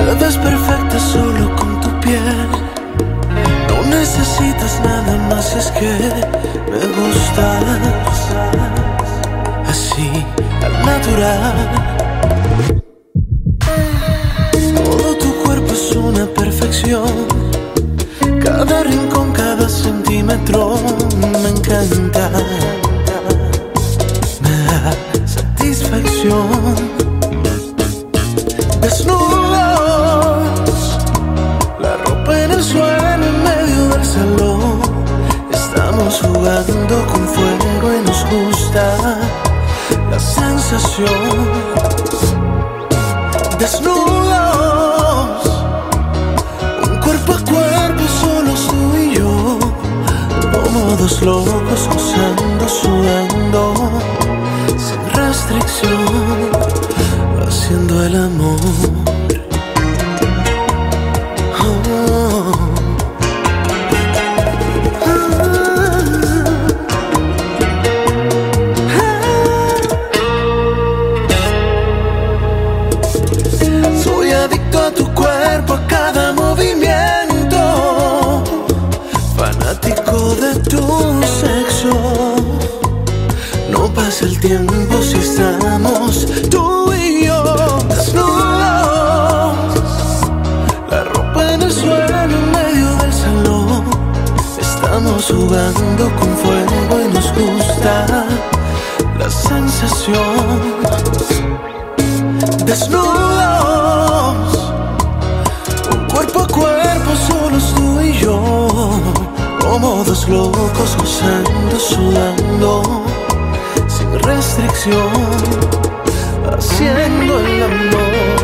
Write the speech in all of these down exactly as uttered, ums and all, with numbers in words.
ves perfecta solo con tu piel. No necesitas nada más, es que me gustas así, al natural. Todo tu cuerpo es una perfección. Cada rincón, cada centímetro me encanta. Me da satisfacción. Desnudos, la ropa en el suelo en medio del salón. Estamos jugando con fuego y nos gusta la sensación. Desnudos, un cuerpo a cuerpo, solos tú y yo, como dos locos gozando, sudando, sin restricción, haciendo el amor. El tiempo si estamos tú y yo desnudos, la ropa en el suelo en medio del salón. Estamos jugando con fuego y nos gusta la sensación. Desnudos, un cuerpo a cuerpo, solos tú y yo, como dos locos gozando, sudando, restricción, haciendo el amor.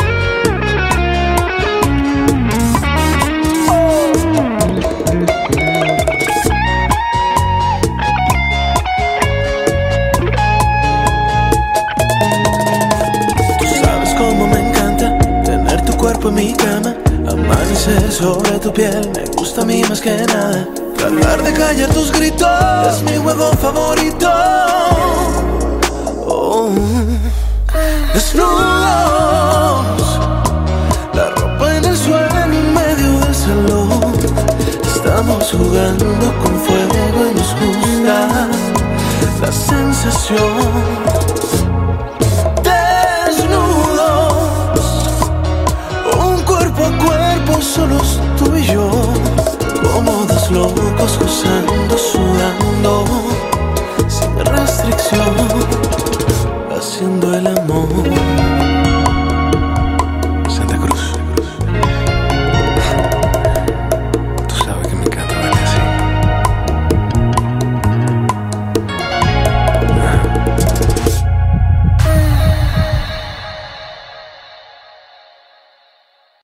Tú sabes cómo me encanta tener tu cuerpo en mi cama, amanecer sobre tu piel, me gusta a mí más que nada. Tratar de callar tus gritos es mi juego favorito. Oh. Desnudos, la ropa en el suelo en medio del salón. Estamos jugando con fuego y nos gusta la sensación.